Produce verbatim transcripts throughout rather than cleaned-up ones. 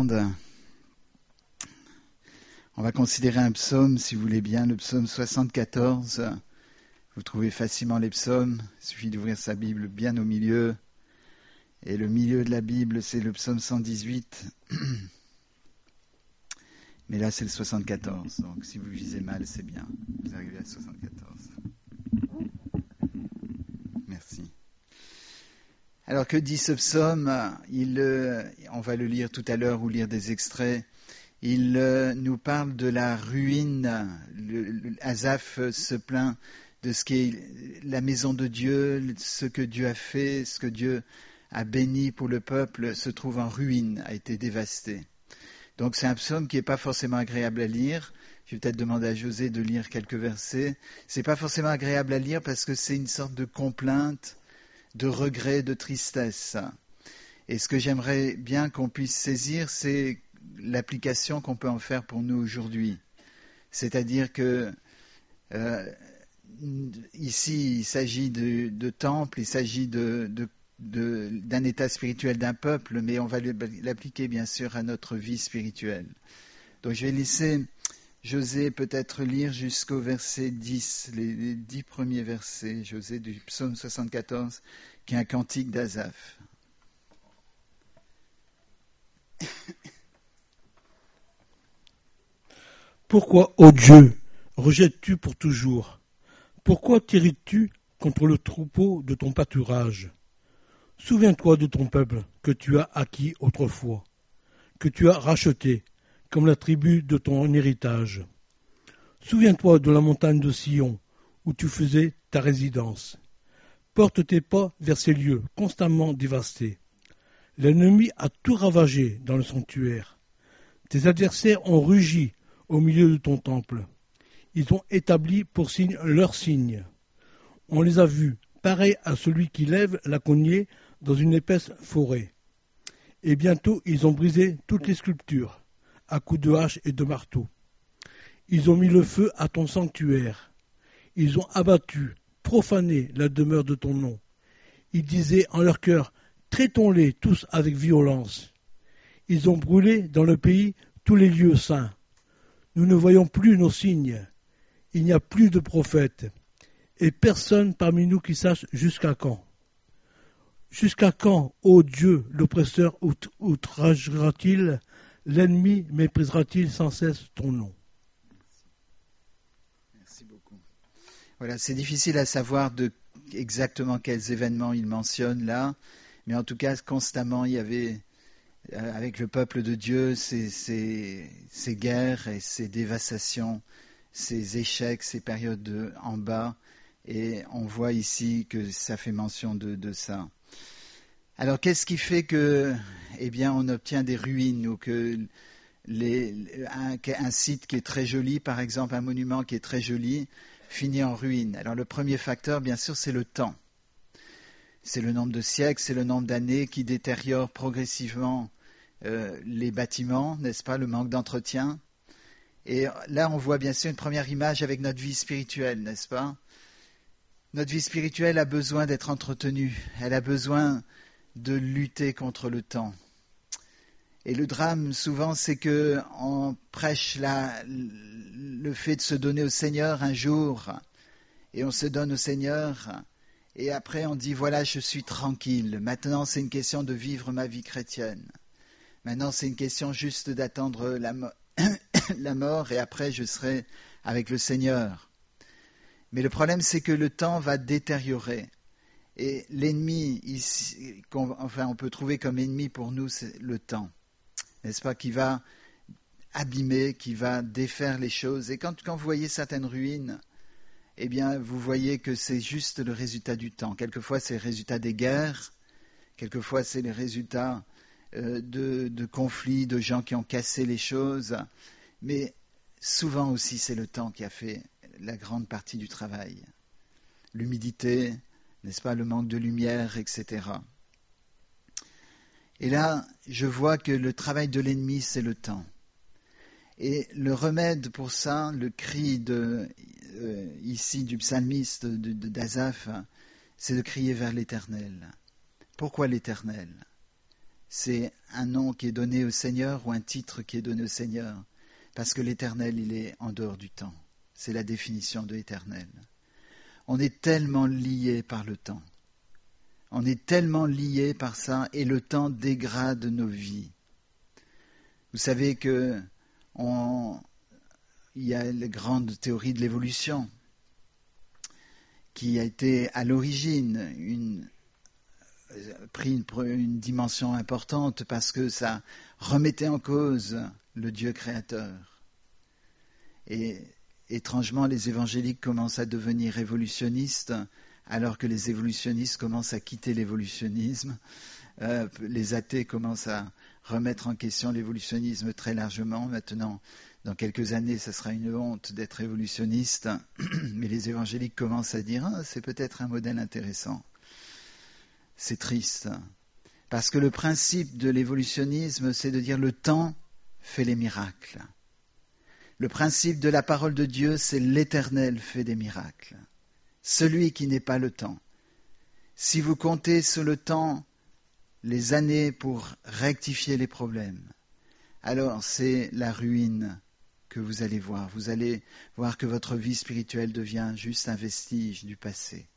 reprendre. On va considérer un psaume, si vous voulez bien, le psaume soixante-quatorze. Vous trouvez facilement les psaumes, il suffit d'ouvrir sa Bible bien au milieu. Et le milieu de la Bible, c'est le psaume cent dix-huit. Mais là, c'est le soixante-quatorze. Donc, si vous visez mal, c'est bien. Vous arrivez à soixante-quatorze. Merci. Alors, que dit ce psaume ? Il, euh, on va le lire tout à l'heure ou lire des extraits. Il euh, nous parle de la ruine. Le, le, Asaph se plaint de ce qu'est la maison de Dieu, ce que Dieu a fait, ce que Dieu a béni pour le peuple, se trouve en ruine, a été dévasté. Donc c'est un psaume qui n'est pas forcément agréable à lire. Je vais peut-être demander à José de lire quelques versets. C'est pas forcément agréable à lire parce que c'est une sorte de complainte, de regret, de tristesse. Et ce que j'aimerais bien qu'on puisse saisir, c'est l'application qu'on peut en faire pour nous aujourd'hui. C'est-à-dire que euh, ici, il s'agit de, de temple, il s'agit de, de, de, d'un état spirituel d'un peuple, mais on va l'appliquer bien sûr à notre vie spirituelle. Donc je vais laisser José peut-être lire jusqu'au verset dix, les, les dix premiers versets, José, du psaume soixante-quatorze, qui est un cantique d'Asaph. Pourquoi, ô Dieu, rejettes-tu pour toujours ? Pourquoi t'irrites-tu contre le troupeau de ton pâturage ? Souviens-toi de ton peuple que tu as acquis autrefois, que tu as racheté comme la tribu de ton héritage. Souviens-toi de la montagne de Sion où tu faisais ta résidence. Porte tes pas vers ces lieux constamment dévastés. L'ennemi a tout ravagé dans le sanctuaire. Tes adversaires ont rugi au milieu de ton temple. Ils ont établi pour signe leur signe. On les a vus, pareils à celui qui lève la cognée dans une épaisse forêt. Et bientôt ils ont brisé toutes les sculptures, à coups de hache et de marteau. Ils ont mis le feu à ton sanctuaire. Ils ont abattu, profané la demeure de ton nom. Ils disaient en leur cœur, traitons-les tous avec violence. Ils ont brûlé dans le pays tous les lieux saints. Nous ne voyons plus nos signes. Il n'y a plus de prophètes. Et personne parmi nous qui sache jusqu'à quand. Jusqu'à quand, ô Dieu, l'oppresseur out- outragera-t-il, l'ennemi méprisera-t-il sans cesse ton nom ? Merci beaucoup. Voilà, c'est difficile à savoir de exactement quels événements il mentionne là, mais en tout cas, constamment, il y avait, euh, avec le peuple de Dieu, ces, ces, ces guerres et ces dévastations, ces échecs, ces périodes de, en bas, et on voit ici que ça fait mention de, de ça. Alors, qu'est-ce qui fait que, eh bien, on obtient des ruines ou que les, un, un site qui est très joli, par exemple, un monument qui est très joli, finit en ruine. Alors, le premier facteur, bien sûr, c'est le temps. C'est le nombre de siècles, c'est le nombre d'années qui détériore progressivement euh, les bâtiments, n'est-ce pas, le manque d'entretien. Et là, on voit bien sûr une première image avec notre vie spirituelle, n'est-ce pas ? Notre vie spirituelle a besoin d'être entretenue. Elle a besoin de lutter contre le temps. Et le drame, souvent, c'est que on prêche la, le fait de se donner au Seigneur un jour, et on se donne au Seigneur, et après on dit, voilà, je suis tranquille. Maintenant, c'est une question de vivre ma vie chrétienne. Maintenant, c'est une question juste d'attendre la, mo- la mort, et après, je serai avec le Seigneur. Mais le problème, c'est que le temps va détériorer. Et l'ennemi, ici, qu'on, enfin, on peut trouver comme ennemi pour nous, c'est le temps, n'est-ce pas, qui va abîmer, qui va défaire les choses. Et quand, quand vous voyez certaines ruines, eh bien, vous voyez que c'est juste le résultat du temps. Quelquefois, c'est le résultat des guerres, quelquefois, c'est le résultat euh, de, de conflits, de gens qui ont cassé les choses, mais souvent aussi, c'est le temps qui a fait la grande partie du travail. L'humidité, n'est-ce pas, le manque de lumière, et cetera. Et là, je vois que le travail de l'ennemi, c'est le temps. Et le remède pour ça, le cri de, euh, ici du psalmiste de, de, d'Asaph, c'est de crier vers l'Éternel. Pourquoi l'Éternel ? c'est un nom qui est donné au Seigneur ou un titre qui est donné au Seigneur, parce que l'éternel, il est en dehors du temps. C'est la définition de l'éternel. On est tellement lié par le temps. On est tellement lié par ça, et le temps dégrade nos vies. Vous savez que on, il y a la grande théorie de l'évolution qui a été à l'origine une, pris une, une dimension importante parce que ça remettait en cause le Dieu créateur. Et étrangement, les évangéliques commencent à devenir révolutionnistes alors que les évolutionnistes commencent à quitter l'évolutionnisme. Euh, les athées commencent à remettre en question l'évolutionnisme très largement. Maintenant, dans quelques années, ça sera une honte d'être évolutionniste, mais les évangéliques commencent à dire ah, c'est peut-être un modèle intéressant. C'est triste, parce que le principe de l'évolutionnisme, c'est de dire le temps fait les miracles. Le principe de la parole de Dieu, c'est l'Éternel fait des miracles. Celui qui n'est pas le temps. Si vous comptez sur le temps, les années pour rectifier les problèmes, alors c'est la ruine que vous allez voir. Vous allez voir que votre vie spirituelle devient juste un vestige du passé.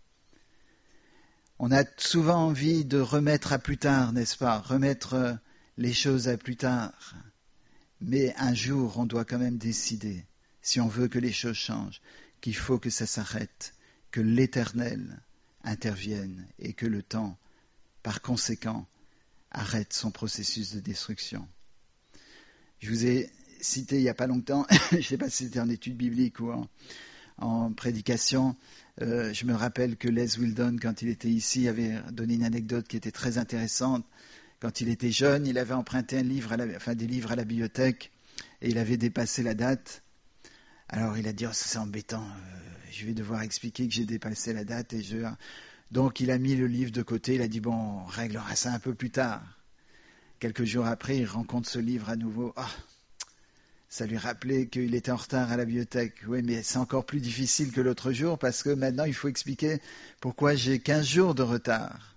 On a souvent envie de remettre à plus tard, n'est-ce pas? Remettre les choses à plus tard. Mais un jour, on doit quand même décider, si on veut que les choses changent, qu'il faut que ça s'arrête, que l'Éternel intervienne et que le temps, par conséquent, arrête son processus de destruction. Je vous ai cité il n'y a pas longtemps, je ne sais pas si c'était en étude biblique ou en, en prédication, euh, je me rappelle que Les Wildon, quand il était ici, avait donné une anecdote qui était très intéressante. Quand il était jeune, il avait emprunté un livre à la, enfin, des livres à la bibliothèque et il avait dépassé la date. Alors il a dit oh, « ça c'est embêtant, euh, je vais devoir expliquer que j'ai dépassé la date. » et je... Donc il a mis le livre de côté, il a dit « bon, on réglera ça un peu plus tard. » Quelques jours après, il rencontre ce livre à nouveau. Oh, ça lui rappelait qu'il était en retard à la bibliothèque. Oui, mais c'est encore plus difficile que l'autre jour parce que maintenant il faut expliquer pourquoi j'ai quinze jours de retard.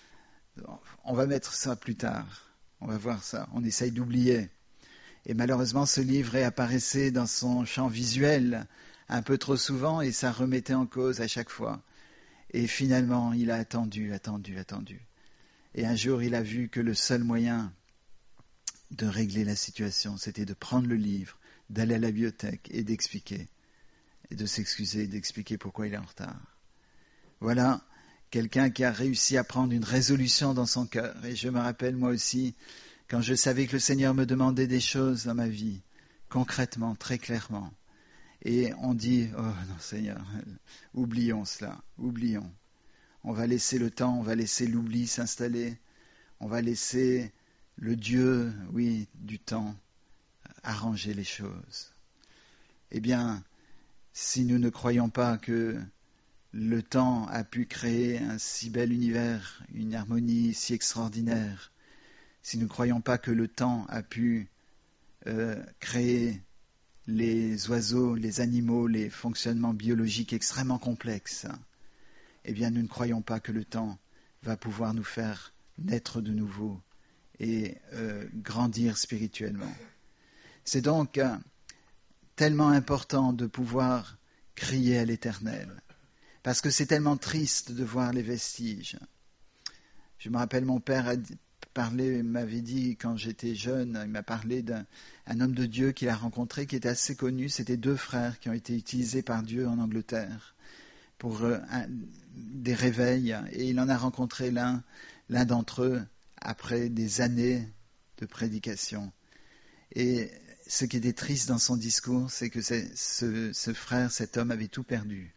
On va mettre ça plus tard. On va voir ça. On essaye d'oublier. Et malheureusement, ce livre réapparaissait dans son champ visuel un peu trop souvent et ça remettait en cause à chaque fois. Et finalement, il a attendu, attendu, attendu. Et un jour, il a vu que le seul moyen de régler la situation, c'était de prendre le livre, d'aller à la bibliothèque et d'expliquer, et de s'excuser, d'expliquer pourquoi il est en retard. Voilà quelqu'un qui a réussi à prendre une résolution dans son cœur. Et je me rappelle moi aussi, quand je savais que le Seigneur me demandait des choses dans ma vie, concrètement, très clairement. Et on dit, oh non Seigneur, oublions cela, oublions. On va laisser le temps, on va laisser l'oubli s'installer, on va laisser le Dieu, oui, du temps, arranger les choses. Eh bien, si nous ne croyons pas que le temps a pu créer un si bel univers, une harmonie si extraordinaire, si nous ne croyons pas que le temps a pu euh, créer les oiseaux, les animaux, les fonctionnements biologiques extrêmement complexes, eh bien nous ne croyons pas que le temps va pouvoir nous faire naître de nouveau et euh, grandir spirituellement. C'est donc euh, tellement important de pouvoir crier à l'Éternel, parce que c'est tellement triste de voir les vestiges. Je me rappelle, mon père a parlé, m'avait dit quand j'étais jeune, il m'a parlé d'un un homme de Dieu qu'il a rencontré, qui était assez connu. C'était deux frères qui ont été utilisés par Dieu en Angleterre pour euh, un, des réveils, et il en a rencontré l'un, l'un d'entre eux après des années de prédication. Et ce qui était triste dans son discours, c'est que c'est, ce, ce frère, cet homme avait tout perdu.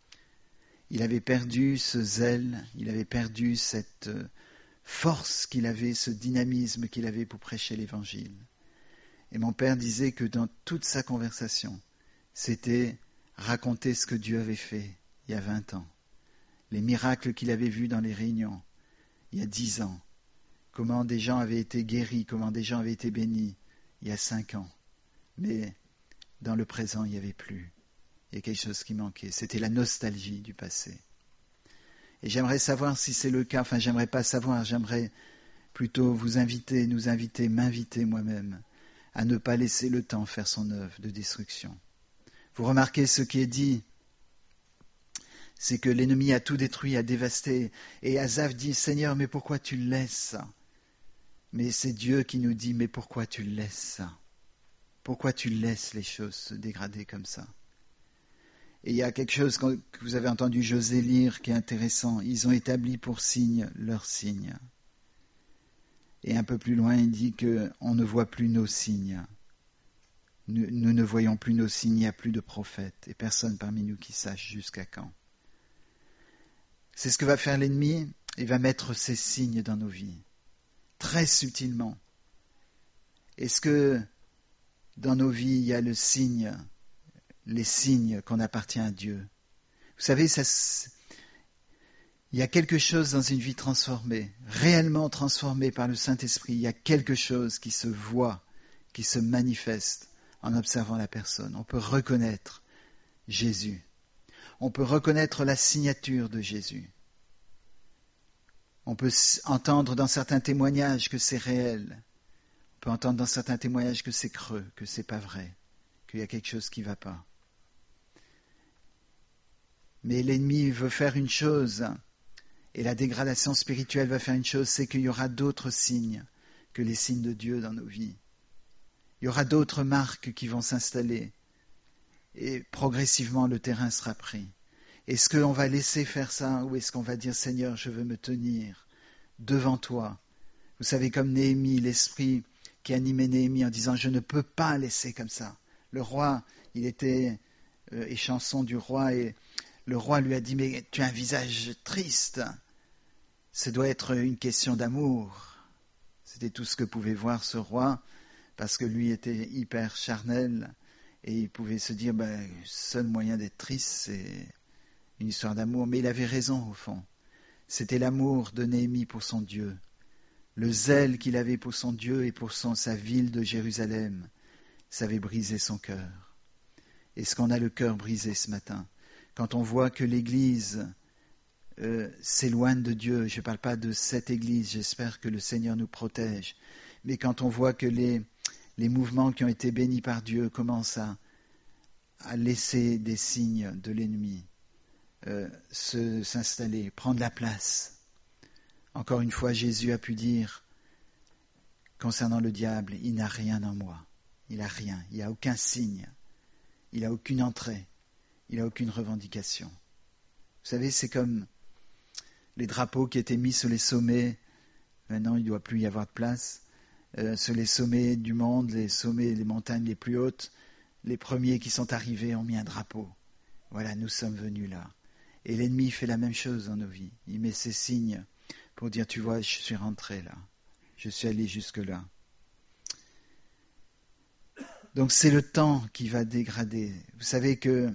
Il avait perdu ce zèle, il avait perdu cette force qu'il avait, ce dynamisme qu'il avait pour prêcher l'Évangile. Et mon père disait que dans toute sa conversation, c'était raconter ce que Dieu avait fait il y a vingt ans, les miracles qu'il avait vus dans les réunions il y a dix ans, comment des gens avaient été guéris, comment des gens avaient été bénis il y a cinq ans. Mais dans le présent, il n'y avait plus. Il y a quelque chose qui manquait. C'était la nostalgie du passé. Et j'aimerais savoir si c'est le cas. Enfin, j'aimerais pas savoir. J'aimerais plutôt vous inviter, nous inviter, m'inviter moi-même à ne pas laisser le temps faire son œuvre de destruction. Vous remarquez ce qui est dit, c'est que l'ennemi a tout détruit, a dévasté. Et Asaph dit, Seigneur, mais pourquoi tu le laisses? Mais c'est Dieu qui nous dit, mais pourquoi tu le laisses? Pourquoi tu laisses les choses se dégrader comme ça? Et il y a quelque chose que vous avez entendu José lire qui est intéressant. Ils ont établi pour signe leur signe. Et un peu plus loin, il dit qu'on ne voit plus nos signes. Nous, nous ne voyons plus nos signes, il n'y a plus de prophètes. Et personne parmi nous qui sache jusqu'à quand. C'est ce que va faire l'ennemi. Il va mettre ses signes dans nos vies. Très subtilement. Est-ce que dans nos vies, il y a le signe, les signes qu'on appartient à Dieu? Vous savez, ça, il y a quelque chose dans une vie transformée, réellement transformée par le Saint-Esprit. Il y a quelque chose qui se voit, qui se manifeste en observant la personne. On peut reconnaître Jésus. On peut reconnaître la signature de Jésus. On peut entendre dans certains témoignages que c'est réel. On peut entendre dans certains témoignages que c'est creux, que c'est pas vrai, qu'il y a quelque chose qui ne va pas. Mais l'ennemi veut faire une chose, et la dégradation spirituelle va faire une chose, c'est qu'il y aura d'autres signes que les signes de Dieu dans nos vies. Il y aura d'autres marques qui vont s'installer, et progressivement le terrain sera pris. Est-ce qu'on va laisser faire ça, ou est-ce qu'on va dire, Seigneur, je veux me tenir devant toi? Vous savez, comme Néhémie, l'esprit qui animait Néhémie en disant, je ne peux pas laisser comme ça. Le roi, il était euh, échanson du roi, et le roi lui a dit, mais tu as un visage triste. Ce doit être une question d'amour. C'était tout ce que pouvait voir ce roi, parce que lui était hyper charnel, et il pouvait se dire, ben, le seul moyen d'être triste, c'est une histoire d'amour. Mais il avait raison, au fond. C'était l'amour de Néhémie pour son Dieu. Le zèle qu'il avait pour son Dieu et pour son, sa ville de Jérusalem, ça avait brisé son cœur. Est-ce qu'on a le cœur brisé ce matin? Quand on voit que l'Église euh, s'éloigne de Dieu, je ne parle pas de cette Église, j'espère que le Seigneur nous protège, mais quand on voit que les, les mouvements qui ont été bénis par Dieu commencent à, à laisser des signes de l'ennemi euh, se, s'installer, prendre la place. Encore une fois, Jésus a pu dire, concernant le diable, il n'a rien en moi, il n'a rien, il n'y a aucun signe, il n'a aucune entrée. Il n'a aucune revendication. Vous savez, c'est comme les drapeaux qui étaient mis sur les sommets. Maintenant, il ne doit plus y avoir de place. Euh, sur les sommets du monde, les sommets, les montagnes les plus hautes, les premiers qui sont arrivés ont mis un drapeau. Voilà, nous sommes venus là. Et l'ennemi fait la même chose dans nos vies. Il met ses signes pour dire, tu vois, je suis rentré là. Je suis allé jusque-là. Donc c'est le temps qui va dégrader. Vous savez que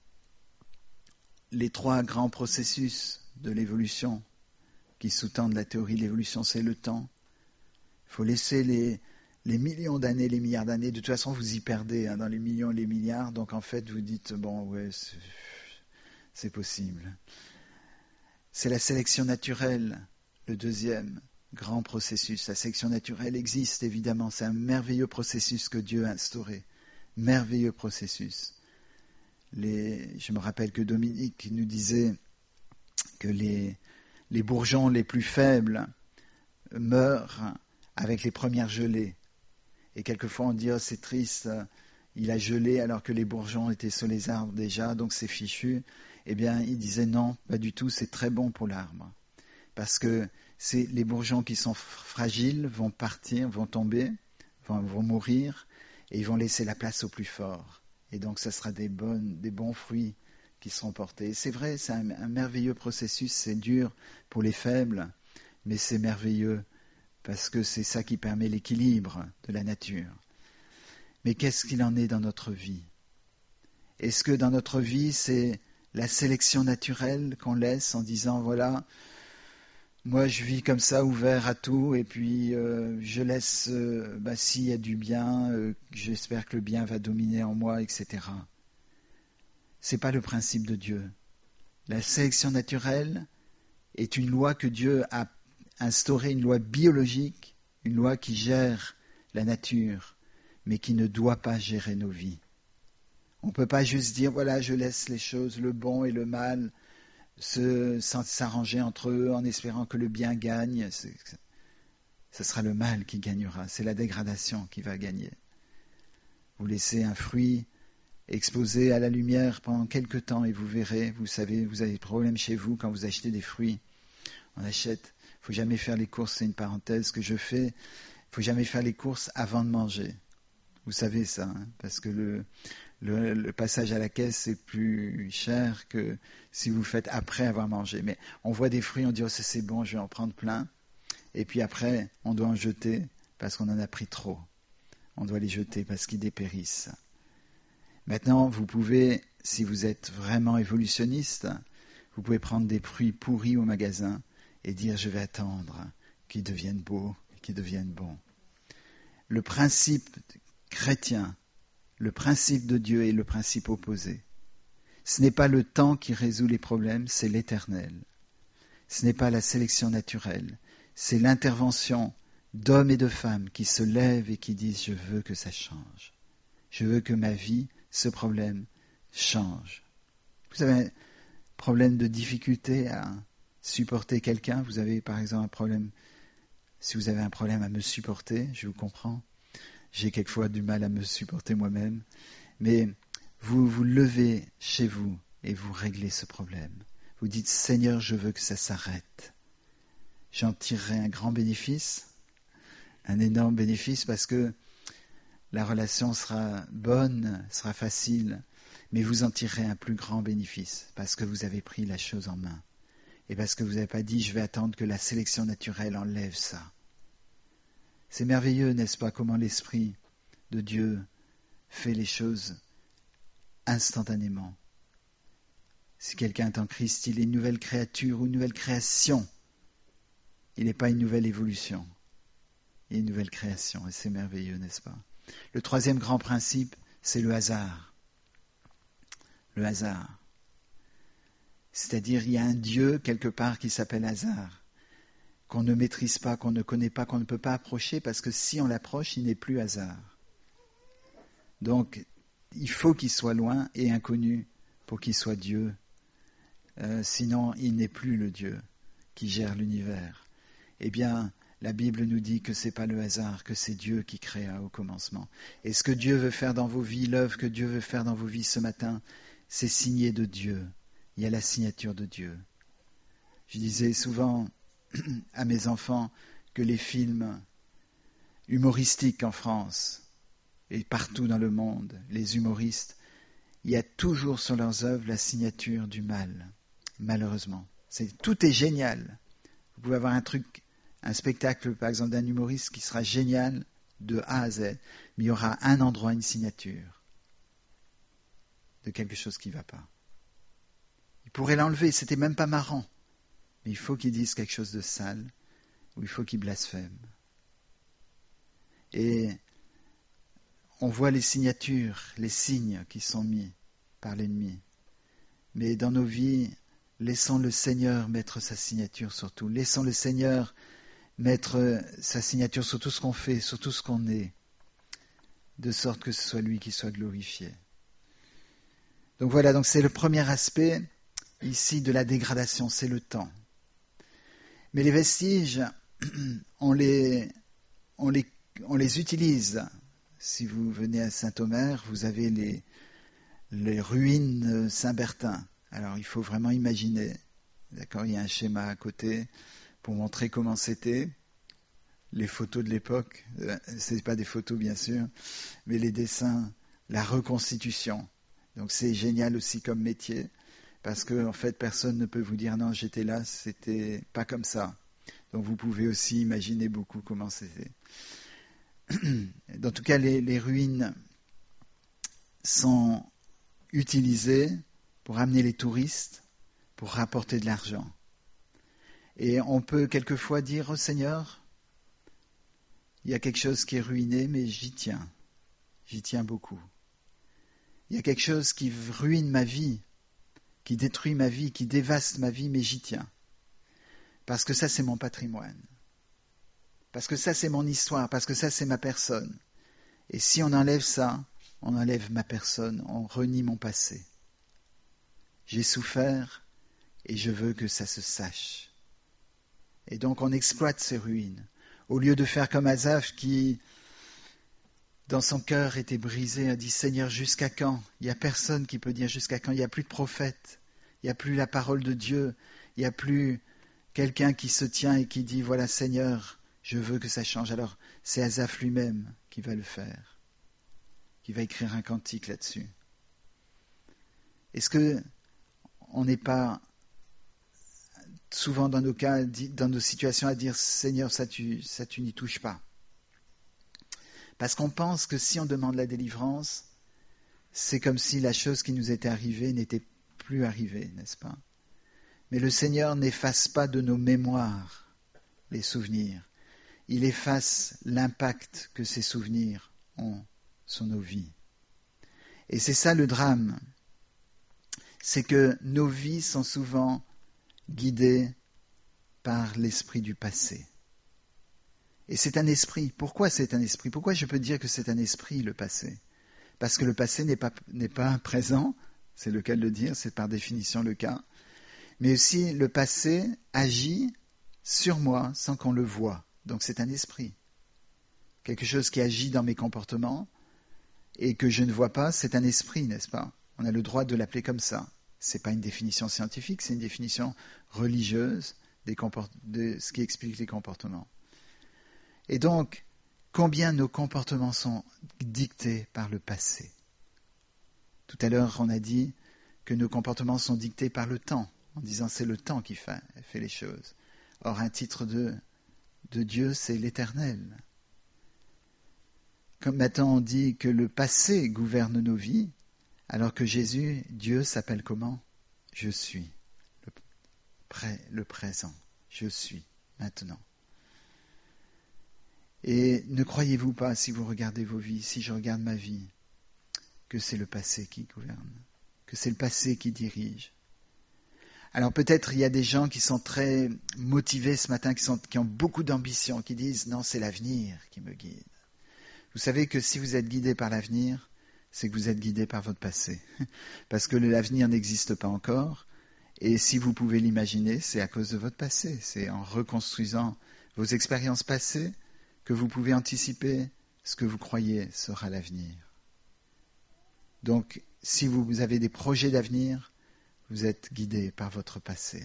les trois grands processus de l'évolution qui sous-tendent la théorie de l'évolution, c'est le temps. Il faut laisser les, les millions d'années, les milliards d'années. De toute façon, vous y perdez hein, dans les millions et les milliards. Donc en fait, vous dites, bon, ouais, c'est, c'est possible. C'est la sélection naturelle, le deuxième grand processus. La sélection naturelle existe, évidemment. C'est un merveilleux processus que Dieu a instauré. Merveilleux processus. Les, je me rappelle que Dominique nous disait que les, les bourgeons les plus faibles meurent avec les premières gelées. Et quelquefois on dit oh, c'est triste, il a gelé alors que les bourgeons étaient sur les arbres déjà, donc c'est fichu. Eh bien, il disait non, pas du tout, c'est très bon pour l'arbre. Parce que c'est les bourgeons qui sont fragiles vont partir, vont tomber, vont, vont mourir, et ils vont laisser la place aux plus forts. Et donc, ça sera des, bonnes, des bons fruits qui seront portés. Et c'est vrai, c'est un, un merveilleux processus. C'est dur pour les faibles, mais c'est merveilleux parce que c'est ça qui permet l'équilibre de la nature. Mais qu'est-ce qu'il en est dans notre vie? Est-ce que dans notre vie, c'est la sélection naturelle qu'on laisse en disant, voilà, moi je vis comme ça, ouvert à tout, et puis euh, je laisse, euh, bah, s'il y a du bien, euh, j'espère que le bien va dominer en moi, et cetera. Ce n'est pas le principe de Dieu. La sélection naturelle est une loi que Dieu a instaurer une loi biologique, une loi qui gère la nature, mais qui ne doit pas gérer nos vies. On ne peut pas juste dire, voilà, je laisse les choses, le bon et le mal, se, s'arranger entre eux en espérant que le bien gagne. C'est, ce sera le mal qui gagnera, c'est la dégradation qui va gagner. Vous laissez un fruit exposé à la lumière pendant quelque temps et vous verrez, vous savez, vous avez des problèmes chez vous quand vous achetez des fruits. On achète, il ne faut jamais faire les courses, c'est une parenthèse que je fais, il ne faut jamais faire les courses avant de manger. Vous savez ça, hein, parce que le, le, le passage à la caisse est plus cher que si vous le faites après avoir mangé. Mais on voit des fruits, on dit oh ça c'est bon, je vais en prendre plein. Et puis après, on doit en jeter parce qu'on en a pris trop. On doit les jeter parce qu'ils dépérissent. Maintenant, vous pouvez, si vous êtes vraiment évolutionniste, vous pouvez prendre des fruits pourris au magasin et dire je vais attendre qu'ils deviennent beaux et qu'ils deviennent bons. Le principe chrétien, le principe de Dieu est le principe opposé. Ce n'est pas le temps qui résout les problèmes, c'est l'éternel. Ce n'est pas la sélection naturelle, c'est l'intervention d'hommes et de femmes qui se lèvent et qui disent « je veux que ça change. Je veux que ma vie, ce problème, change. » Vous avez un problème de difficulté à supporter quelqu'un, vous avez par exemple un problème, si vous avez un problème à me supporter, je vous comprends, j'ai quelquefois du mal à me supporter moi-même, mais vous vous levez chez vous et vous réglez ce problème. Vous dites « Seigneur, je veux que ça s'arrête. » J'en tirerai un grand bénéfice, un énorme bénéfice parce que la relation sera bonne, sera facile, mais vous en tirerez un plus grand bénéfice parce que vous avez pris la chose en main et parce que vous n'avez pas dit « je vais attendre que la sélection naturelle enlève ça ». C'est merveilleux, n'est-ce pas, comment l'Esprit de Dieu fait les choses instantanément. Si quelqu'un est en Christ, il est une nouvelle créature ou une nouvelle création. Il n'est pas une nouvelle évolution. Il est une nouvelle création et c'est merveilleux, n'est-ce pas? Le troisième grand principe, c'est le hasard. Le hasard. C'est-à-dire, il y a un Dieu quelque part qui s'appelle hasard, qu'on ne maîtrise pas, qu'on ne connaît pas, qu'on ne peut pas approcher, parce que si on l'approche, il n'est plus hasard. Donc, il faut qu'il soit loin et inconnu pour qu'il soit Dieu. Euh, sinon, il n'est plus le Dieu qui gère l'univers. Eh bien, la Bible nous dit que ce n'est pas le hasard, que c'est Dieu qui créa au commencement. Et ce que Dieu veut faire dans vos vies, l'œuvre que Dieu veut faire dans vos vies ce matin, c'est signé de Dieu. Il y a la signature de Dieu. Je disais souvent à mes enfants que les films humoristiques en France et partout dans le monde, les humoristes, il y a toujours sur leurs œuvres la signature du mal, malheureusement. C'est, tout est génial. Vous pouvez avoir un truc, un spectacle par exemple d'un humoriste qui sera génial de A à Z, mais il y aura un endroit, une signature de quelque chose qui ne va pas. Il pourrait l'enlever, c'était même pas marrant. Mais il faut qu'il dise quelque chose de sale, ou il faut qu'il blasphème. Et on voit les signatures, les signes qui sont mis par l'ennemi. Mais dans nos vies, laissons le Seigneur mettre sa signature sur tout. Laissons le Seigneur mettre sa signature sur tout ce qu'on fait, sur tout ce qu'on est, de sorte que ce soit lui qui soit glorifié. Donc voilà, donc c'est le premier aspect ici de la dégradation, c'est le temps. Mais les vestiges, on les, on les, on les utilise. Si vous venez à Saint-Omer, vous avez les, les ruines de Saint-Bertin. Alors il faut vraiment imaginer. D'accord, il y a un schéma à côté pour montrer comment c'était. Les photos de l'époque, ce n'est pas des photos bien sûr, mais les dessins, la reconstitution. Donc c'est génial aussi comme métier. Parce que en fait, personne ne peut vous dire non, j'étais là, c'était pas comme ça. Donc vous pouvez aussi imaginer beaucoup comment c'était. En tout cas, les, les ruines sont utilisées pour amener les touristes, pour rapporter de l'argent. Et on peut quelquefois dire au Seigneur, il y a quelque chose qui est ruiné, mais j'y tiens. J'y tiens beaucoup. Il y a quelque chose qui ruine ma vie, qui détruit ma vie, qui dévaste ma vie, mais j'y tiens. Parce que ça, c'est mon patrimoine. parce que ça c'est mon histoire, parce que ça c'est ma personne. Et si on enlève ça, on enlève ma personne, on renie mon passé. J'ai souffert et je veux que ça se sache. Et donc on exploite ces ruines. Au lieu de faire comme Asaph qui, dans son cœur, était brisé, a dit « Seigneur, jusqu'à quand ?» Il n'y a personne qui peut dire jusqu'à quand. Il n'y a plus de prophète, il n'y a plus la parole de Dieu, il n'y a plus quelqu'un qui se tient et qui dit « Voilà Seigneur, je veux que ça change. » Alors c'est Asaph lui-même qui va le faire, qui va écrire un cantique là-dessus. Est-ce que on n'est pas souvent dans nos cas, dans nos situations à dire « Seigneur, ça tu, ça tu n'y touches pas ». Parce qu'on pense que si on demande la délivrance, c'est comme si la chose qui nous était arrivée n'était plus arrivée, n'est-ce pas? Mais le Seigneur n'efface pas de nos mémoires les souvenirs. Il efface l'impact que ces souvenirs ont sur nos vies. Et c'est ça le drame. C'est que nos vies sont souvent guidées par l'esprit du passé. Et c'est un esprit. Pourquoi c'est un esprit? Pourquoi je peux dire que c'est un esprit, le passé? Parce que le passé n'est pas, n'est pas présent, c'est le cas de le dire, c'est par définition le cas. Mais aussi, le passé agit sur moi sans qu'on le voie. Donc c'est un esprit. Quelque chose qui agit dans mes comportements et que je ne vois pas, c'est un esprit, n'est-ce pas? On a le droit de l'appeler comme ça. Ce n'est pas une définition scientifique, c'est une définition religieuse des comport- de ce qui explique les comportements. Et donc, combien nos comportements sont dictés par le passé? Tout à l'heure, on a dit que nos comportements sont dictés par le temps, en disant c'est le temps qui fait, fait les choses. Or, un titre de, de Dieu, c'est l'éternel. Comme maintenant on dit que le passé gouverne nos vies, alors que Jésus, Dieu s'appelle comment? Je suis, le, pré, le présent, je suis, maintenant. Et ne croyez-vous pas, si vous regardez vos vies, si je regarde ma vie, que c'est le passé qui gouverne, que c'est le passé qui dirige. Alors peut-être il y a des gens qui sont très motivés ce matin, qui, sont, qui ont beaucoup d'ambition, qui disent « Non, c'est l'avenir qui me guide ». Vous savez que si vous êtes guidé par l'avenir, c'est que vous êtes guidé par votre passé. Parce que l'avenir n'existe pas encore, et si vous pouvez l'imaginer, c'est à cause de votre passé. C'est en reconstruisant vos expériences passées que vous pouvez anticiper ce que vous croyez sera l'avenir. Donc, si vous avez des projets d'avenir, vous êtes guidé par votre passé.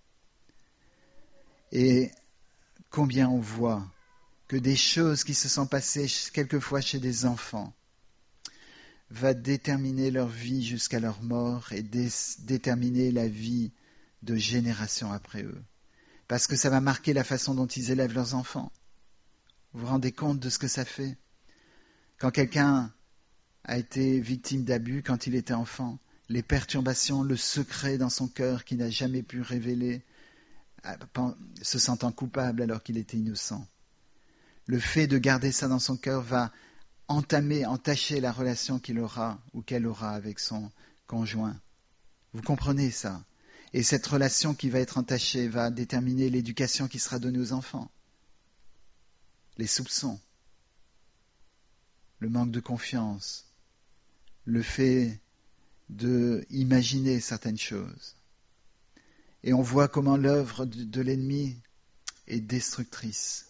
Et combien on voit que des choses qui se sont passées quelquefois chez des enfants va déterminer leur vie jusqu'à leur mort et dé- déterminer la vie de générations après eux. Parce que ça va marquer la façon dont ils élèvent leurs enfants. Vous vous rendez compte de ce que ça fait? Quand quelqu'un a été victime d'abus quand il était enfant, les perturbations, le secret dans son cœur qu'il n'a jamais pu révéler, se sentant coupable alors qu'il était innocent. Le fait de garder ça dans son cœur va entamer, entacher la relation qu'il aura ou qu'elle aura avec son conjoint. Vous comprenez ça? Et cette relation qui va être entachée va déterminer l'éducation qui sera donnée aux enfants. Les soupçons, le manque de confiance, le fait d'imaginer certaines choses. Et on voit comment l'œuvre de, de l'ennemi est destructrice.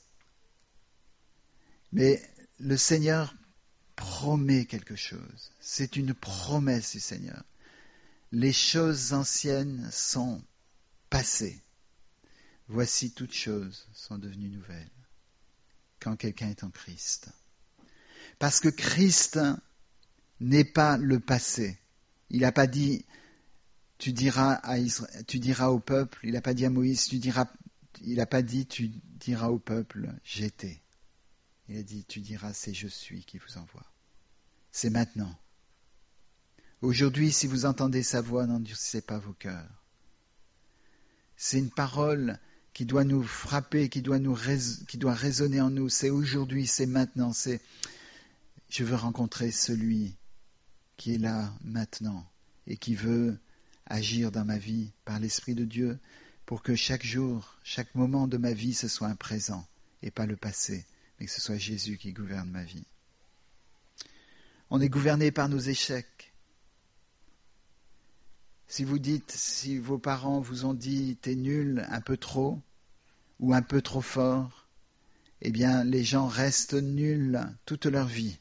Mais le Seigneur promet quelque chose. C'est une promesse du Seigneur. Les choses anciennes sont passées. Voici toutes choses sont devenues nouvelles quand quelqu'un est en Christ. Parce que Christ n'est pas le passé. Il n'a pas dit, tu diras, à Israël, tu diras au peuple, il n'a pas dit à Moïse, tu diras, il n'a pas dit, tu diras au peuple, j'étais. Il a dit, tu diras, c'est je suis qui vous envoie. C'est maintenant. Aujourd'hui, si vous entendez sa voix, n'endurcissez pas vos cœurs. C'est une parole qui doit nous frapper, qui doit, nous rais- qui doit résonner en nous. C'est aujourd'hui, c'est maintenant. C'est, je veux rencontrer celui qui est là maintenant et qui veut agir dans ma vie par l'Esprit de Dieu pour que chaque jour, chaque moment de ma vie, ce soit un présent et pas le passé, mais que ce soit Jésus qui gouverne ma vie. On est gouverné par nos échecs. Si vous dites, si vos parents vous ont dit « t'es nul un peu trop » ou « un peu trop fort », eh bien les gens restent nuls toute leur vie.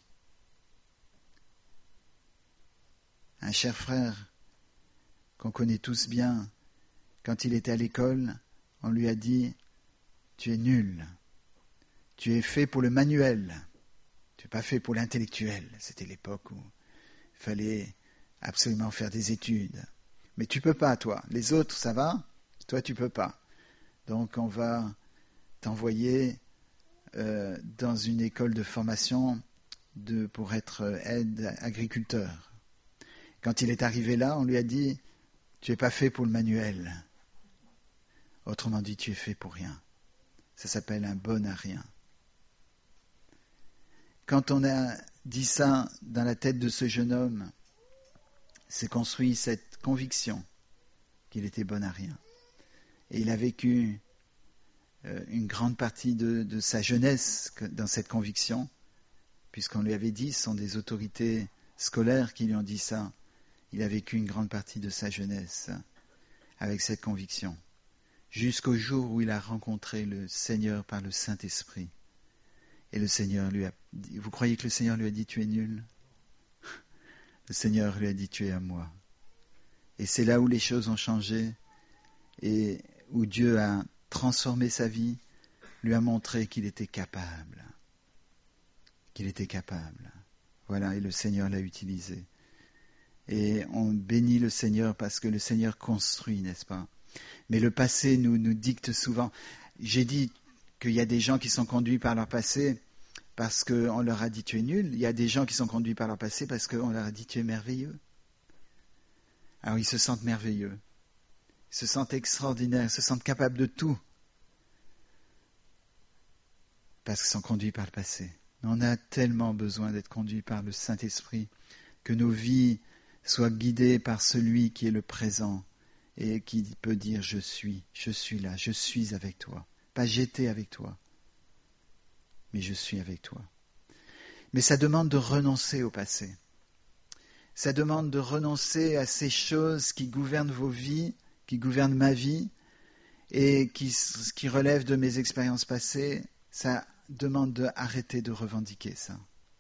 Un cher frère qu'on connaît tous bien, quand il était à l'école, on lui a dit « tu es nul, tu es fait pour le manuel, tu n'es pas fait pour l'intellectuel ». C'était l'époque où il fallait absolument faire des études. Mais tu peux pas, toi. Les autres, ça va, toi, tu peux pas. Donc, on va t'envoyer euh, dans une école de formation de, pour être aide agriculteur. Quand il est arrivé là, on lui a dit « tu n'es pas fait pour le manuel ». Autrement dit, tu es fait pour rien. Ça s'appelle un bon à rien. Quand on a dit ça dans la tête de ce jeune homme, s'est construit cette conviction qu'il était bon à rien. Et il a vécu euh, une grande partie de, de sa jeunesse dans cette conviction, puisqu'on lui avait dit, ce sont des autorités scolaires qui lui ont dit ça. Il a vécu une grande partie de sa jeunesse avec cette conviction, jusqu'au jour où il a rencontré le Seigneur par le Saint-Esprit. Et le Seigneur lui a dit, vous croyez que le Seigneur lui a dit, tu es nul ? Le Seigneur lui a dit, tu es à moi. Et c'est là où les choses ont changé et où Dieu a transformé sa vie, lui a montré qu'il était capable. Qu'il était capable. Voilà, et le Seigneur l'a utilisé. Et on bénit le Seigneur parce que le Seigneur construit, n'est-ce pas ? Mais le passé nous, nous dicte souvent. J'ai dit qu'il y a des gens qui sont conduits par leur passé parce qu'on leur a dit tu es nul. Il y a des gens qui sont conduits par leur passé parce qu'on leur a dit tu es merveilleux. Alors ils se sentent merveilleux, ils se sentent extraordinaires, ils se sentent capables de tout parce qu'ils sont conduits par le passé. On a tellement besoin d'être conduits par le Saint-Esprit, que nos vies soient guidées par celui qui est le présent et qui peut dire je suis, je suis là, je suis avec toi. Pas j'étais avec toi, mais je suis avec toi. Mais ça demande de renoncer au passé. Ça demande de renoncer à ces choses qui gouvernent vos vies, qui gouvernent ma vie et qui, qui relèvent de mes expériences passées. Ça demande d'arrêter de revendiquer ça.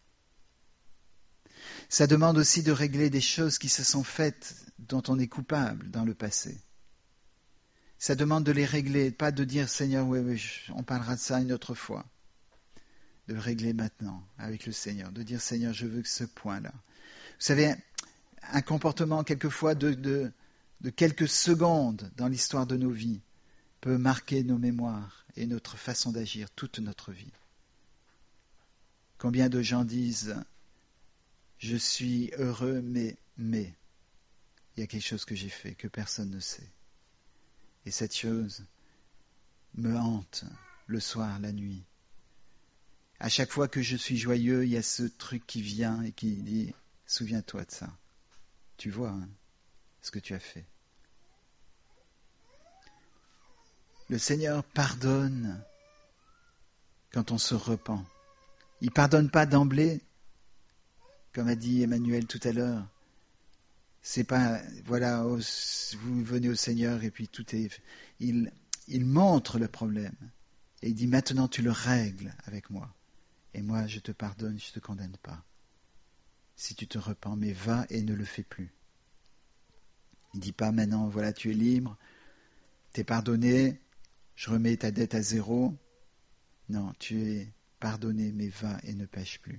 Ça demande aussi de régler des choses qui se sont faites, dont on est coupable dans le passé. Ça demande de les régler, pas de dire « Seigneur, oui, oui, on parlera de ça une autre fois ». De le régler maintenant avec le Seigneur, de dire « Seigneur, je veux que ce point-là ». Vous savez, un comportement quelquefois de, de, de quelques secondes dans l'histoire de nos vies peut marquer nos mémoires et notre façon d'agir toute notre vie. Combien de gens disent « je suis heureux, mais, mais, il y a quelque chose que j'ai fait que personne ne sait. » Et cette chose me hante le soir, la nuit. À chaque fois que je suis joyeux, il y a ce truc qui vient et qui dit « souviens-toi de ça. Tu vois hein, ce que tu as fait. » Le Seigneur pardonne quand on se repent. Il ne pardonne pas d'emblée, comme a dit Emmanuel tout à l'heure. C'est pas, voilà, oh, vous venez au Seigneur et puis tout est... Il, il montre le problème et il dit maintenant tu le règles avec moi. Et moi je te pardonne, je ne te condamne pas. Si tu te repens, mais va et ne le fais plus. Il ne dit pas maintenant, voilà, tu es libre, tu es pardonné, je remets ta dette à zéro. Non, tu es pardonné, mais va et ne pêche plus.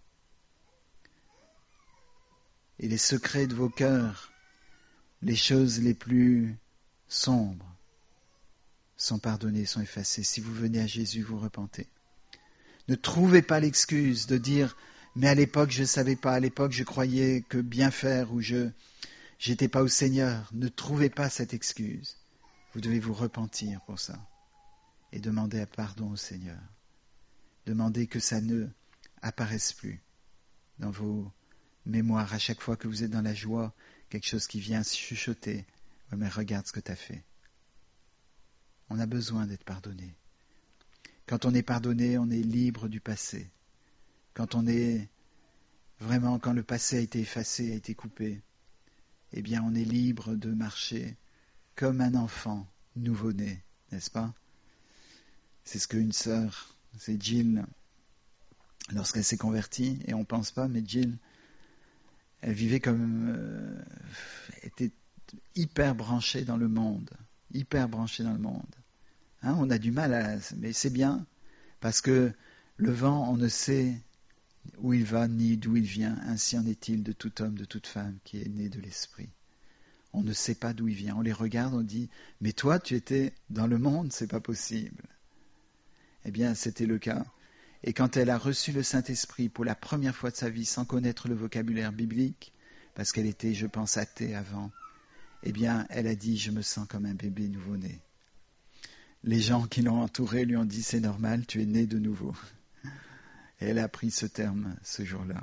Et les secrets de vos cœurs, les choses les plus sombres, sont pardonnés, sont effacés. Si vous venez à Jésus, vous repentez. Ne trouvez pas l'excuse de dire « mais à l'époque, je ne savais pas, à l'époque, je croyais que bien faire ou je n'étais pas au Seigneur ». Ne trouvez pas cette excuse. Vous devez vous repentir pour ça et demander pardon au Seigneur. Demandez que ça ne apparaisse plus dans vos mémoires. À chaque fois que vous êtes dans la joie, quelque chose qui vient chuchoter. Ouais, mais regarde ce que tu as fait. On a besoin d'être pardonné. Quand on est pardonné, on est libre du passé. Quand on est vraiment, quand le passé a été effacé, a été coupé, eh bien on est libre de marcher comme un enfant nouveau-né, n'est-ce pas? C'est ce qu'une sœur, c'est Jill, lorsqu'elle s'est convertie, et on ne pense pas, mais Jill, elle vivait comme, euh, était hyper branchée dans le monde, hyper branchée dans le monde. Hein, on a du mal à, mais c'est bien, parce que le vent, on ne sait où il va ni d'où il vient. Ainsi en est-il de tout homme, de toute femme qui est né de l'esprit. On ne sait pas d'où il vient. On les regarde, on dit, mais toi, tu étais dans le monde, c'est pas possible. Eh bien, c'était le cas. Et quand elle a reçu le Saint-Esprit pour la première fois de sa vie, sans connaître le vocabulaire biblique, parce qu'elle était, je pense, athée avant, eh bien, elle a dit, je me sens comme un bébé nouveau-né. Les gens qui l'ont entourée lui ont dit, c'est normal, tu es né de nouveau. Et elle a appris ce terme ce jour-là.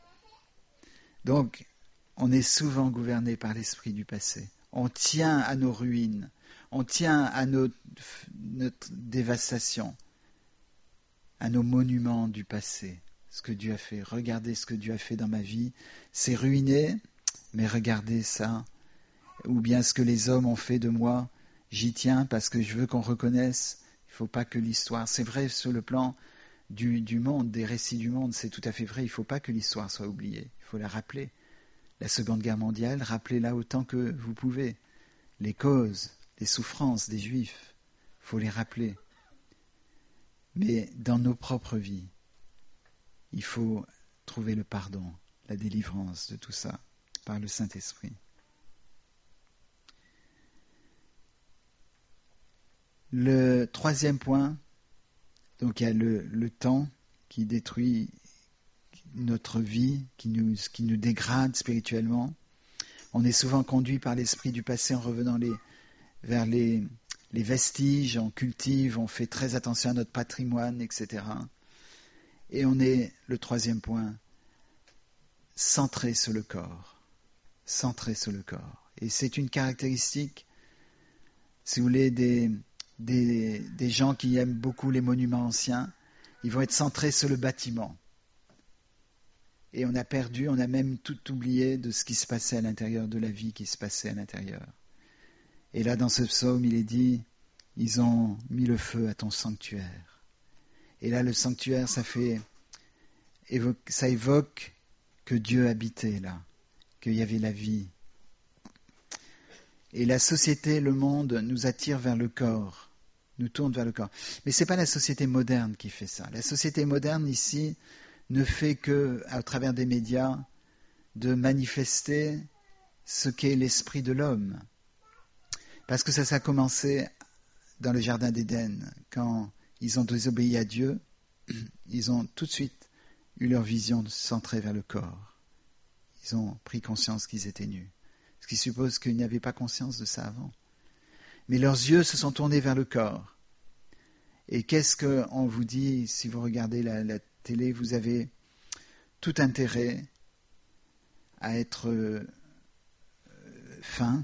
Donc, on est souvent gouverné par l'esprit du passé. On tient à nos ruines, on tient à notre, notre dévastation, à nos monuments du passé, ce que Dieu a fait. Regardez ce que Dieu a fait dans ma vie. C'est ruiné, mais regardez ça. Ou bien ce que les hommes ont fait de moi, j'y tiens parce que je veux qu'on reconnaisse. Il ne faut pas que l'histoire... C'est vrai sur le plan du, du monde, des récits du monde, c'est tout à fait vrai. Il ne faut pas que l'histoire soit oubliée. Il faut la rappeler. La Seconde Guerre mondiale, rappelez-la autant que vous pouvez. Les causes, les souffrances des Juifs, il faut les rappeler. Mais dans nos propres vies, il faut trouver le pardon, la délivrance de tout ça, par le Saint-Esprit. Le troisième point, donc il y a le, le temps qui détruit notre vie, qui nous, qui nous dégrade spirituellement. On est souvent conduit par l'esprit du passé en revenant les, vers les, les vestiges, on cultive, on fait très attention à notre patrimoine, et cetera. Et on est, le troisième point, centré sur le corps. Centré sur le corps. Et c'est une caractéristique, si vous voulez, des, des, des gens qui aiment beaucoup les monuments anciens. Ils vont être centrés sur le bâtiment. Et on a perdu, on a même tout oublié de ce qui se passait à l'intérieur, de la vie qui se passait à l'intérieur. Et là, dans ce psaume, il est dit, ils ont mis le feu à ton sanctuaire. Et là, le sanctuaire, ça fait, ça évoque que Dieu habitait là, qu'il y avait la vie. Et la société, le monde, nous attire vers le corps, nous tourne vers le corps. Mais ce n'est pas la société moderne qui fait ça. La société moderne, ici, ne fait que, à travers des médias, de manifester ce qu'est l'esprit de l'homme. Parce que ça, ça a commencé dans le jardin d'Éden, quand ils ont désobéi à Dieu, ils ont tout de suite eu leur vision centrée vers le corps. Ils ont pris conscience qu'ils étaient nus. Ce qui suppose qu'ils n'avaient pas conscience de ça avant. Mais leurs yeux se sont tournés vers le corps. Et qu'est-ce qu'on vous dit, si vous regardez la, la télé, vous avez tout intérêt à être euh, fin,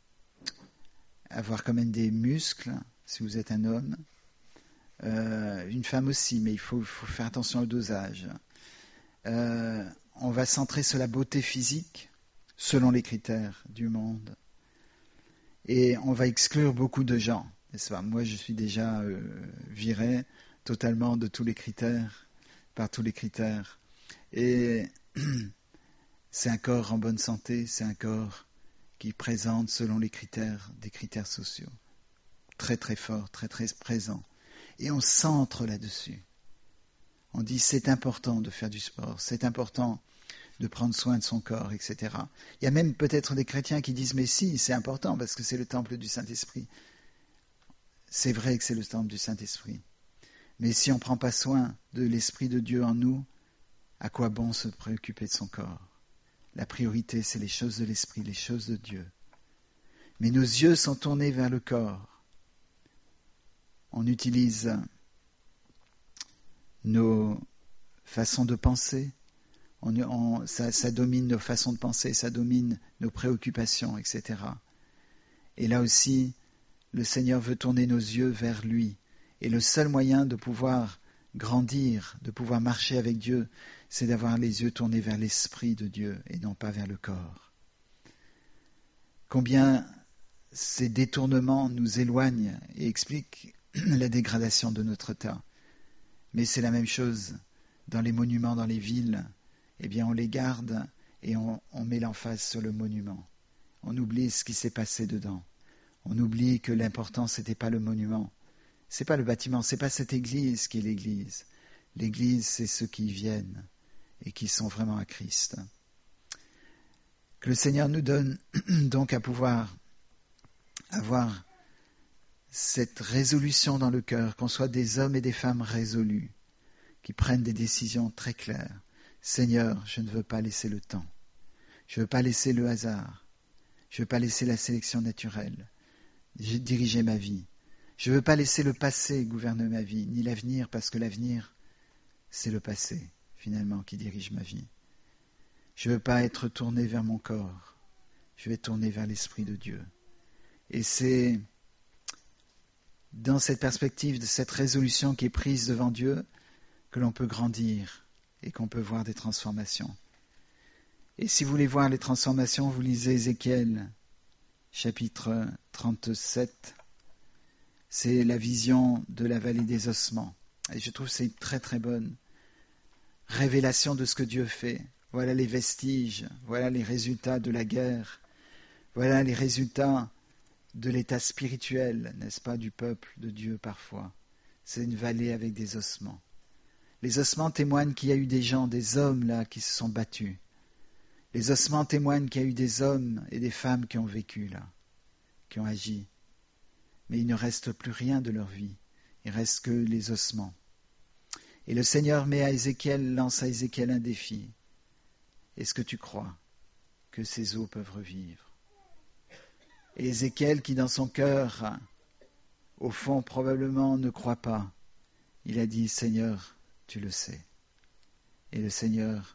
à avoir quand même des muscles, si vous êtes un homme, euh, une femme aussi, mais il faut, faut faire attention au dosage. Euh, on va centrer sur la beauté physique, selon les critères du monde, et on va exclure beaucoup de gens, n'est-ce pas? Moi, je suis déjà euh, viré totalement de tous les critères, par tous les critères. Et c'est un corps en bonne santé, c'est un corps qui présente selon les critères, des critères sociaux. Très très fort, très très présent. Et on centre là-dessus. On dit c'est important de faire du sport, c'est important de prendre soin de son corps, et cetera. Il y a même peut-être des chrétiens qui disent mais si, c'est important parce que c'est le temple du Saint-Esprit. C'est vrai que c'est le temple du Saint-Esprit. Mais si on ne prend pas soin de l'Esprit de Dieu en nous, à quoi bon se préoccuper de son corps? La priorité, c'est les choses de l'Esprit, les choses de Dieu. Mais nos yeux sont tournés vers le corps. On utilise nos façons de penser, on, on, ça, ça domine nos façons de penser, ça domine nos préoccupations, et cetera. Et là aussi, le Seigneur veut tourner nos yeux vers lui. Et le seul moyen de pouvoir grandir, de pouvoir marcher avec Dieu, c'est d'avoir les yeux tournés vers l'Esprit de Dieu et non pas vers le corps. Combien ces détournements nous éloignent et expliquent la dégradation de notre état. Mais c'est la même chose dans les monuments, dans les villes. Eh bien, on les garde et on, on met l'emphase sur le monument. On oublie ce qui s'est passé dedans. On oublie que l'important, ce n'était pas le monument. Ce n'est pas le bâtiment, ce n'est pas cette église qui est l'église. L'église, c'est ceux qui y viennent et qui sont vraiment à Christ. Que le Seigneur nous donne donc à pouvoir avoir cette résolution dans le cœur, qu'on soit des hommes et des femmes résolus, qui prennent des décisions très claires. Seigneur, je ne veux pas laisser le temps. Je ne veux pas laisser le hasard. Je ne veux pas laisser la sélection naturelle diriger ma vie. Je ne veux pas laisser le passé gouverner ma vie, ni l'avenir, parce que l'avenir, c'est le passé, finalement, qui dirige ma vie. Je ne veux pas être tourné vers mon corps. Je vais tourner vers l'Esprit de Dieu. Et c'est dans cette perspective de cette résolution qui est prise devant Dieu que l'on peut grandir et qu'on peut voir des transformations. Et si vous voulez voir les transformations, vous lisez Ézéchiel, chapitre trente-sept. C'est la vision de la vallée des ossements. Et je trouve que c'est une très très bonne révélation de ce que Dieu fait. Voilà les vestiges, voilà les résultats de la guerre, voilà les résultats de l'état spirituel, n'est-ce pas, du peuple de Dieu parfois. C'est une vallée avec des ossements. Les ossements témoignent qu'il y a eu des gens, des hommes là qui se sont battus. Les ossements témoignent qu'il y a eu des hommes et des femmes qui ont vécu là, qui ont agi. Mais il ne reste plus rien de leur vie. Il ne reste que les ossements. Et le Seigneur met à Ézéchiel, lance à Ézéchiel un défi. Est-ce que tu crois que ces eaux peuvent revivre? Et Ézéchiel, qui dans son cœur, au fond probablement ne croit pas, il a dit, Seigneur, tu le sais. Et le Seigneur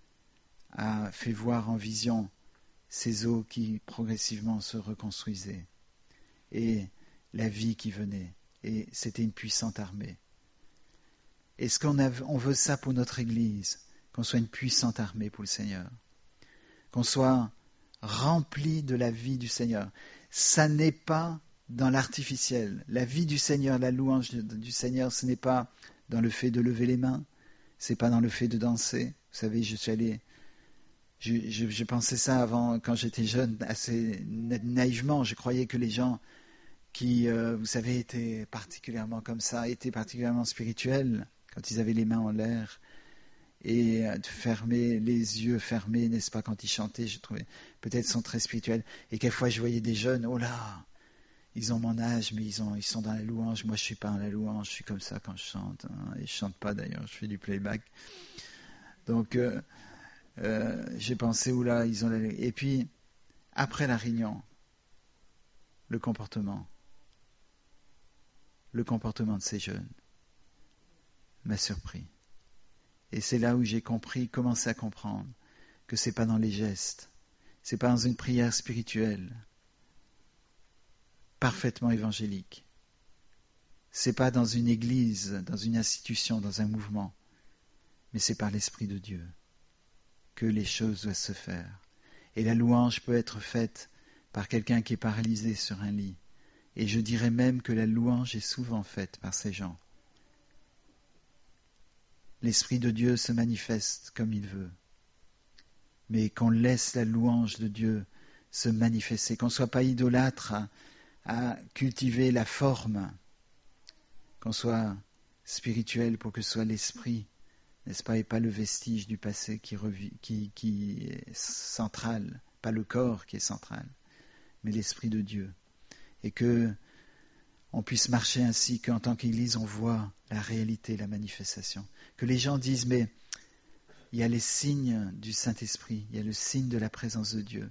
a fait voir en vision ces eaux qui progressivement se reconstruisaient et la vie qui venait. Et c'était une puissante armée. Est-ce qu'on a, on veut ça pour notre Église, qu'on soit une puissante armée pour le Seigneur, qu'on soit rempli de la vie du Seigneur? Ça n'est pas dans l'artificiel. La vie du Seigneur, la louange du Seigneur, ce n'est pas dans le fait de lever les mains, c'est pas dans le fait de danser. Vous savez, je suis allé, je, je, je pensais ça avant, quand j'étais jeune, assez naïvement. Je croyais que les gens qui, euh, vous savez, étaient particulièrement comme ça, étaient particulièrement spirituels, quand ils avaient les mains en l'air, et de fermer les yeux fermés, n'est-ce pas, quand ils chantaient, je trouvais, peut-être sont très spirituels. Et quelquefois, je voyais des jeunes, oh là, ils ont mon âge, mais ils, ont, ils sont dans la louange. Moi, je ne suis pas dans la louange, je suis comme ça quand je chante. Hein, et je ne chante pas d'ailleurs, je fais du playback. Donc, euh, euh, j'ai pensé, oh là, ils ont la... Et puis, après la réunion, le comportement, le comportement de ces jeunes m'a surpris. Et c'est là où j'ai compris, commencé à comprendre, que ce n'est pas dans les gestes, ce n'est pas dans une prière spirituelle, parfaitement évangélique. Ce n'est pas dans une église, dans une institution, dans un mouvement, mais c'est par l'Esprit de Dieu que les choses doivent se faire. Et la louange peut être faite par quelqu'un qui est paralysé sur un lit. Et je dirais même que la louange est souvent faite par ces gens. L'Esprit de Dieu se manifeste comme il veut. Mais qu'on laisse la louange de Dieu se manifester, qu'on ne soit pas idolâtre à, à cultiver la forme, qu'on soit spirituel pour que ce soit l'Esprit, n'est-ce pas, et pas le vestige du passé qui, revit, qui, qui est central, pas le corps qui est central, mais l'Esprit de Dieu. Et que on puisse marcher ainsi, qu'en tant qu'Église, on voit la réalité, la manifestation. Que les gens disent, mais il y a les signes du Saint-Esprit, il y a le signe de la présence de Dieu.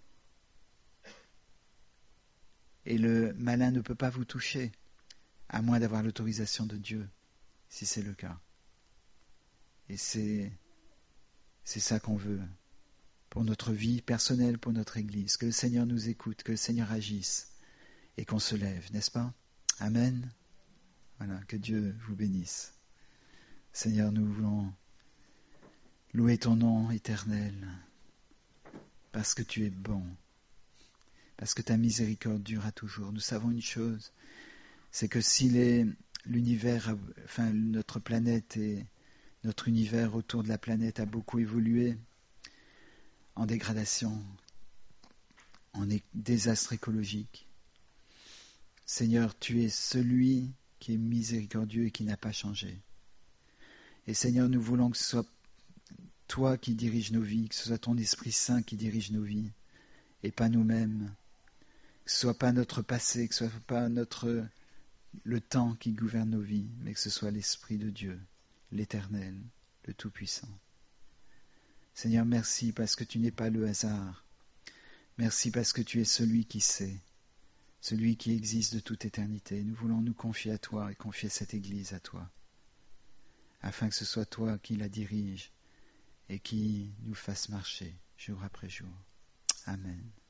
Et le malin ne peut pas vous toucher, à moins d'avoir l'autorisation de Dieu, si c'est le cas. Et c'est, c'est ça qu'on veut, pour notre vie personnelle, pour notre Église. Que le Seigneur nous écoute, que le Seigneur agisse, et qu'on se lève, n'est-ce pas? Amen. Voilà, que Dieu vous bénisse. Seigneur, nous voulons louer ton nom éternel, parce que tu es bon, parce que ta miséricorde durera toujours. Nous savons une chose, c'est que si les, l'univers, enfin notre planète et notre univers autour de la planète a beaucoup évolué en dégradation, en désastre écologique, Seigneur, tu es celui qui est miséricordieux et qui n'a pas changé. Et Seigneur, nous voulons que ce soit toi qui diriges nos vies, que ce soit ton Esprit Saint qui dirige nos vies, et pas nous-mêmes. Que ce soit pas notre passé, que ce soit pas notre le temps qui gouverne nos vies, mais que ce soit l'Esprit de Dieu, l'Éternel, le Tout-Puissant. Seigneur, merci parce que tu n'es pas le hasard. Merci parce que tu es celui qui sait, celui qui existe de toute éternité. Nous voulons nous confier à toi et confier cette Église à toi, afin que ce soit toi qui la dirige et qui nous fasse marcher jour après jour. Amen.